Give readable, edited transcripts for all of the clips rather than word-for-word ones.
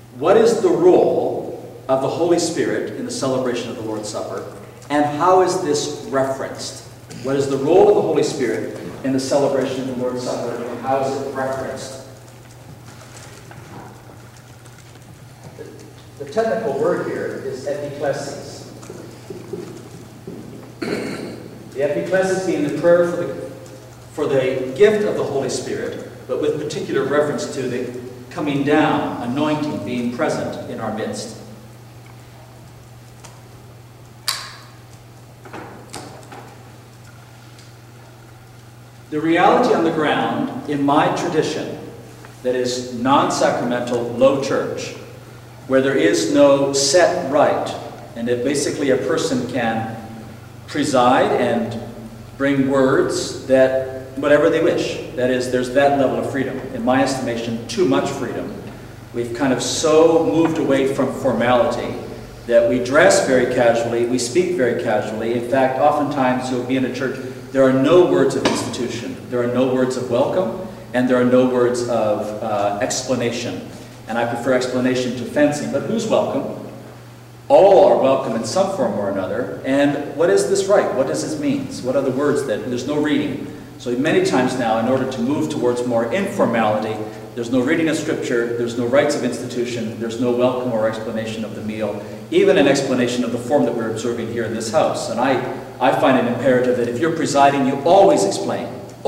what is the role of the Holy Spirit in the celebration of the Lord's Supper, and how is this referenced? What is the role of the Holy Spirit in the celebration of the Lord's Supper, and how is it referenced? The technical word here is epiklesis. The epiklesis being the prayer for the gift of the Holy Spirit, but with particular reference to the coming down, anointing, being present in our midst. The reality on the ground, in my tradition, that is non-sacramental, low church, where there is no set rite, and that basically a person can preside and bring words that whatever they wish. That is, there's that level of freedom. In my estimation, too much freedom. We've kind of so moved away from formality that we dress very casually, we speak very casually. In fact, oftentimes you'll be in a church, there are no words of institution, there are no words of welcome, and there are no words of explanation. And I prefer explanation to fencing, but who's welcome? All are welcome in some form or another. And what is this rite? What does this mean? What are the words that, there's no reading. So many times now, in order to move towards more informality, there's no reading of Scripture, there's no rites of institution, there's no welcome or explanation of the meal, even an explanation of the form that we're observing here in this house. And I find it imperative that if you're presiding, you always explain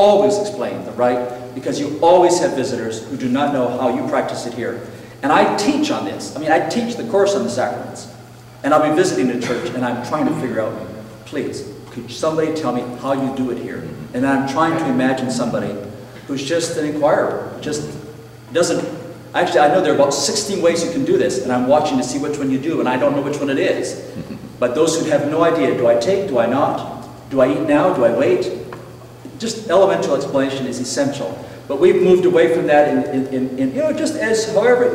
the rite, because you always have visitors who do not know how you practice it here. And I teach on this. I mean, I teach the course on the sacraments. And I'll be visiting a church, and I'm trying to figure out, please, could somebody tell me how you do it here? And I'm trying to imagine somebody who's just an inquirer, just doesn't... Actually, I know there are about 16 ways you can do this, and I'm watching to see which one you do, and I don't know which one it is. But those who have no idea, do I take, do I not? Do I eat now, do I wait? Just elemental explanation is essential. But we've moved away from that in just as however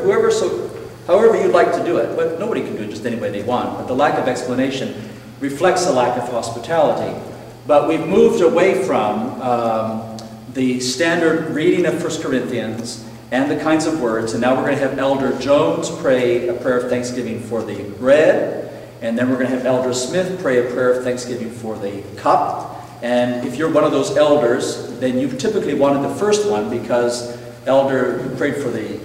you'd like to do it. But nobody can do it just any way they want. But the lack of explanation reflects a lack of hospitality. But we've moved away from the standard reading of 1 Corinthians and the kinds of words, and now we're going to have Elder Jones pray a prayer of thanksgiving for the bread, and then we're going to have Elder Smith pray a prayer of thanksgiving for the cup. And if you're one of those elders, then you typically wanted the first one, because elder who prayed for the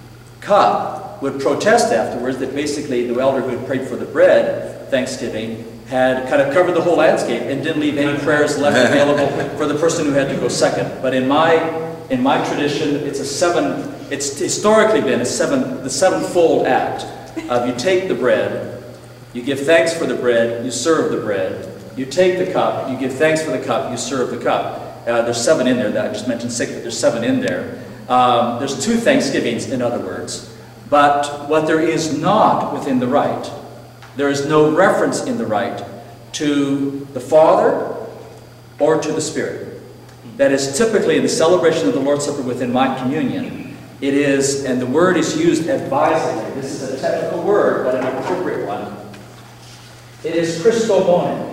cup would protest afterwards that basically the elder who had prayed for the bread, thanksgiving, had kind of covered the whole landscape and didn't leave any prayers left available for the person who had to go second. But in my tradition, it's historically been the sevenfold act of you take the bread, you give thanks for the bread, you serve the bread. You take the cup, you give thanks for the cup, you serve the cup. There's 7 in there. That I just mentioned 6, but there's 7 in there. There's 2 thanksgivings, in other words. But what there is not within the rite, there is no reference in the rite to the Father or to the Spirit. That is typically in the celebration of the Lord's Supper within my communion. It is, and the word is used advisedly. This is a technical word, but an appropriate one. It is Christomonic.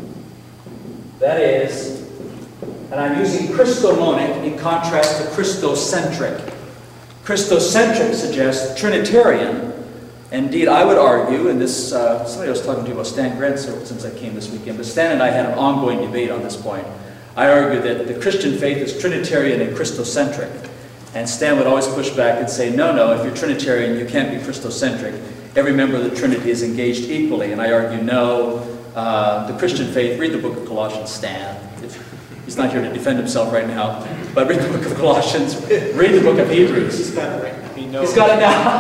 That is, and I'm using Christomonic in contrast to Christocentric. Christocentric suggests Trinitarian. Indeed, I would argue, and this, somebody was talking to you about Stan Grant since I came this weekend, but Stan and I had an ongoing debate on this point. I argue that the Christian faith is Trinitarian and Christocentric. And Stan would always push back and say, no, if you're Trinitarian, you can't be Christocentric. Every member of the Trinity is engaged equally. And I argue, no, the Christian faith, read the book of Colossians, Stan. He's not here to defend himself right now, but read the book of Colossians, read the book of Hebrews. He's got it right. He's got it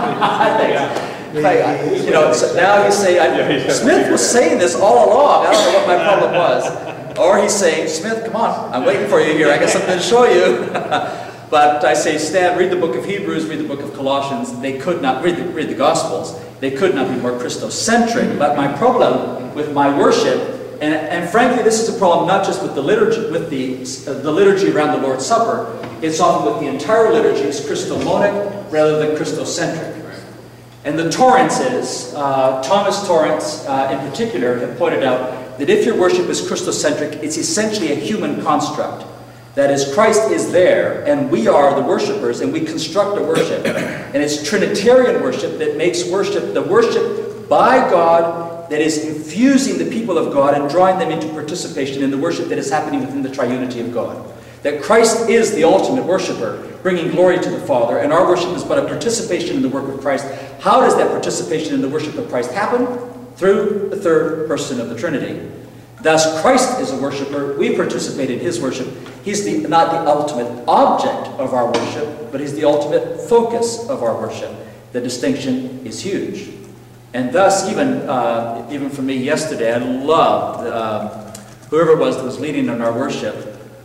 now. So now you say, Smith was saying this all along. I don't know what my problem was. Or he's saying, Smith, come on, I'm waiting for you here. I got something to show you. But I say, Stan, read the book of Hebrews, read the book of Colossians. They could not, read the Gospels. They could not be more Christocentric. But my problem with my worship, and frankly, this is a problem not just with the liturgy, the liturgy around the Lord's Supper. It's often with the entire liturgy is Christomonic rather than Christocentric. And the Torrances, Thomas Torrance in particular, have pointed out that if your worship is Christocentric, it's essentially a human construct. That is, Christ is there, and we are the worshipers, and we construct a worship. And it's Trinitarian worship that makes worship the worship by God that is infusing the people of God and drawing them into participation in the worship that is happening within the triunity of God. That Christ is the ultimate worshiper, bringing glory to the Father, and our worship is but a participation in the work of Christ. How does that participation in the worship of Christ happen? Through the third person of the Trinity. Thus, Christ is a worshiper. We participate in his worship. He's not the ultimate object of our worship, but he's the ultimate focus of our worship. The distinction is huge. And thus, even for me yesterday, I loved whoever it was leading in our worship.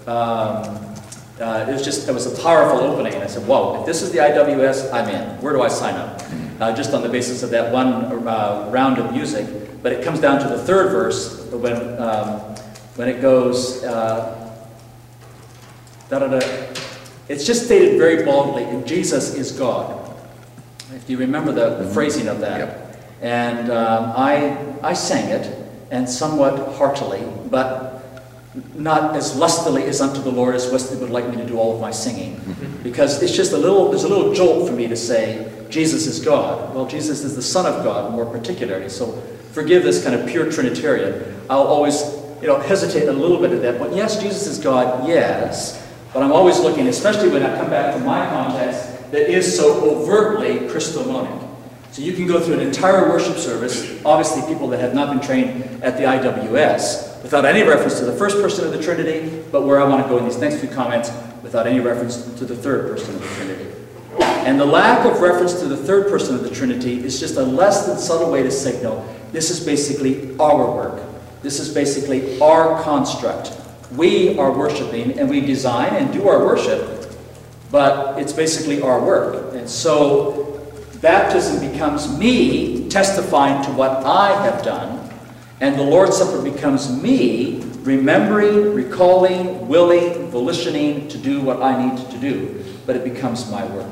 It was a powerful opening. And I said, whoa, if this is the IWS, I'm in. Where do I sign up? Just on the basis of that one round of music. But it comes down to the third verse when it goes, it's just stated very boldly, and Jesus is God. If you remember the phrasing of that. Yep. And I sang it, and somewhat heartily, but not as lustily as unto the Lord as Wesley would like me to do all of my singing. Because it's just there's a little jolt for me to say, Jesus is God. Well, Jesus is the Son of God, more particularly. So forgive this kind of pure Trinitarian. I'll always hesitate a little bit at that point. Yes, Jesus is God, yes. But I'm always looking, especially when I come back to my context, that is so overtly Christomonic. So you can go through an entire worship service, obviously people that have not been trained at the IWS, without any reference to the first person of the Trinity, but where I want to go in these next few comments, without any reference to the third person of the Trinity. And the lack of reference to the third person of the Trinity is just a less than subtle way to signal this is basically our work. This is basically our construct. We are worshiping, and we design and do our worship, but it's basically our work. And so baptism becomes me testifying to what I have done, and the Lord's Supper becomes me remembering, recalling, willing, volitioning to do what I need to do, but it becomes my work.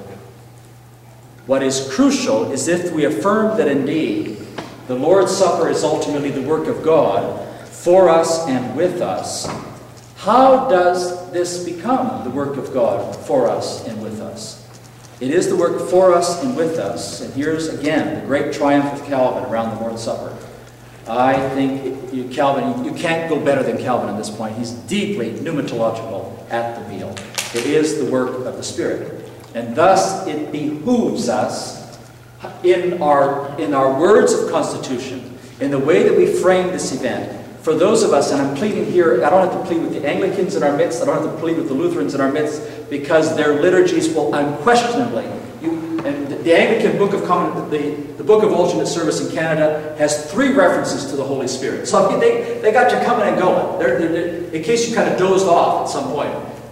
What is crucial is if we affirm that indeed the Lord's Supper is ultimately the work of God for us and with us, how does this become the work of God for us and with us? It is the work for us and with us. And here's, again, the great triumph of Calvin around the Lord's Supper. I think Calvin, you can't go better than Calvin at this point. He's deeply pneumatological at the meal. It is the work of the Spirit. And thus, it behooves us in our words of constitution, in the way that we frame this event, for those of us, and I'm pleading here, I don't have to plead with the Anglicans in our midst, I don't have to plead with the Lutherans in our midst, because their liturgies will unquestionably, and the Anglican Book of Common, the Book of Alternate Service in Canada has 3 references to the Holy Spirit. So they got you coming and going. They're, in case you kind of dozed off at some point,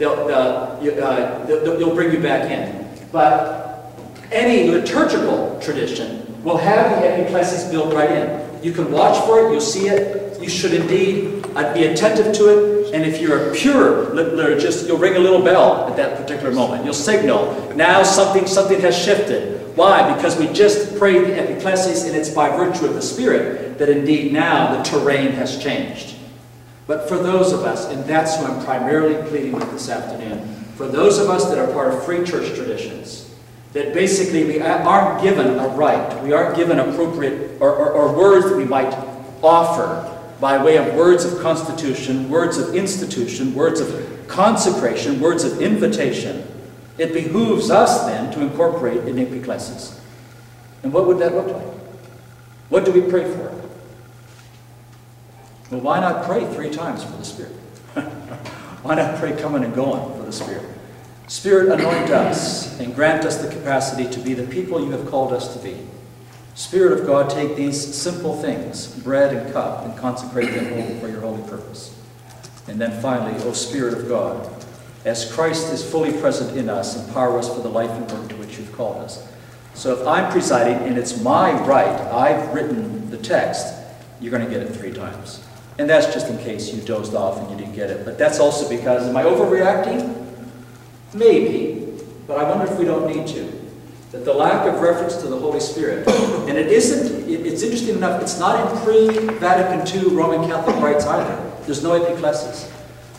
they'll bring you back in. But any liturgical tradition will have the epiclesis built right in. You can watch for it, you'll see it. You should indeed be attentive to it, and if you're a pure liturgist, you'll ring a little bell at that particular moment. You'll signal, now something has shifted. Why? Because we just prayed the epiclesis, and it's by virtue of the Spirit that indeed now the terrain has changed. But for those of us, and that's who I'm primarily pleading with this afternoon, for those of us that are part of free church traditions, that basically we aren't given a right, we aren't given appropriate or words that we might offer by way of words of constitution, words of institution, words of consecration, words of invitation, it behooves us then to incorporate an epiclesis. And what would that look like? What do we pray for? Well, why not pray 3 times for the Spirit? Why not pray coming and going for the Spirit? Spirit, anoint us and grant us the capacity to be the people you have called us to be. Spirit of God, take these simple things, bread and cup, and consecrate them for your holy purpose. And then finally, O Spirit of God, as Christ is fully present in us, empower us for the life and work to which you've called us. So if I'm presiding and it's my right, I've written the text, you're going to get it 3 times. And that's just in case you dozed off and you didn't get it. But that's also because, am I overreacting? Maybe, but I wonder if we don't need to. That the lack of reference to the Holy Spirit, and it's interesting enough, it's not in pre-Vatican II Roman Catholic rites either. There's no epiclesis.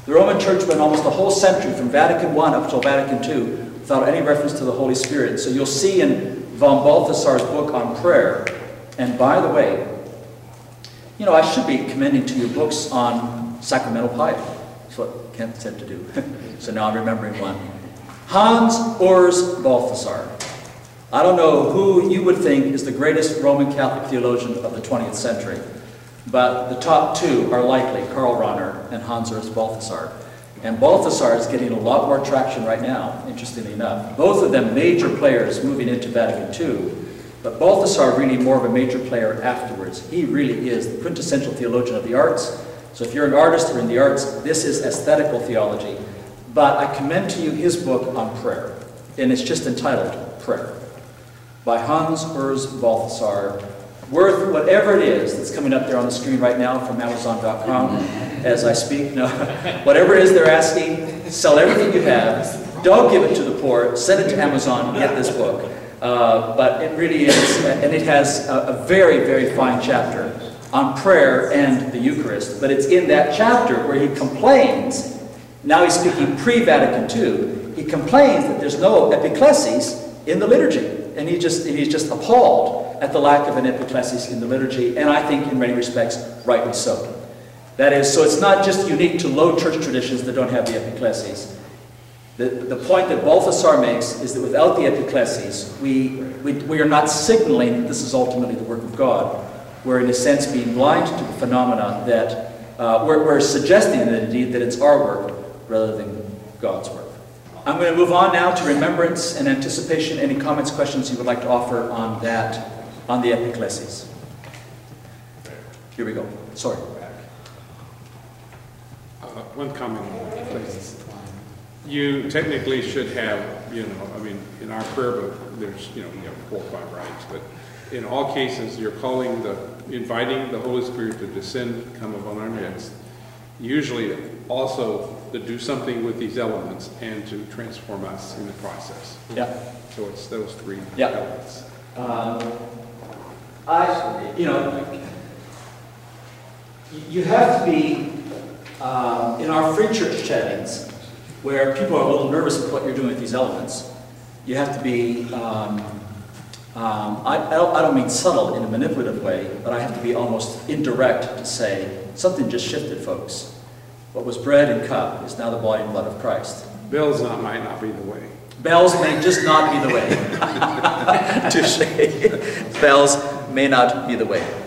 The Roman Church went almost a whole century, from Vatican I up till Vatican II, without any reference to the Holy Spirit. So you'll see in von Balthasar's book on prayer, and by the way, you know, I should be commending to you books on sacramental piety. That's what Kent said to do. So now I'm remembering one. Hans Urs Balthasar. I don't know who you would think is the greatest Roman Catholic theologian of the 20th century, but the top two are likely Karl Rahner and Hans Urs Balthasar. And Balthasar is getting a lot more traction right now, interestingly enough. Both of them major players moving into Vatican II, but Balthasar really more of a major player afterwards. He really is the quintessential theologian of the arts. So if you're an artist or in the arts, this is aesthetical theology. But I commend to you his book on prayer, and it's just entitled Prayer, by Hans Urs Balthasar. Worth whatever it is that's coming up there on the screen right now from Amazon.com as I speak. No, whatever it is they're asking, sell everything you have. Don't give it to the poor. Send it to Amazon. Get this book. But it really is, and it has a very, very fine chapter on prayer and the Eucharist. But it's in that chapter where he complains. Now he's speaking pre-Vatican II. He complains that there's no epiclesis in the liturgy. And he's just appalled at the lack of an epiclesis in the liturgy, and I think in many respects, rightly so. That is, so it's not just unique to low church traditions that don't have the epiclesis. The point that Balthasar makes is that without the epiclesis, we are not signaling that this is ultimately the work of God. We're in a sense being blind to the phenomena that we're suggesting that indeed that it's our work rather than God's work. I'm going to move on now to remembrance and anticipation. Any comments, questions you would like to offer on that, on the epiclesis? Here we go. Sorry. One comment, please. You technically should have, in our prayer book, there's, you have 4 or 5 rites, but in all cases, you're inviting the Holy Spirit to descend, come upon our midst. Usually also to do something with these elements and to transform us in the process. Yeah. So it's those 3 yeah. elements. You have to be, in our free church settings, where people are a little nervous with what you're doing with these elements, you have to be, I don't mean subtle in a manipulative way, but I have to be almost indirect to say, something just shifted, folks. What was bread and cup is now the body and blood of Christ. Bells might not be the way. Bells may just not be the way. Touché. Bells may not be the way.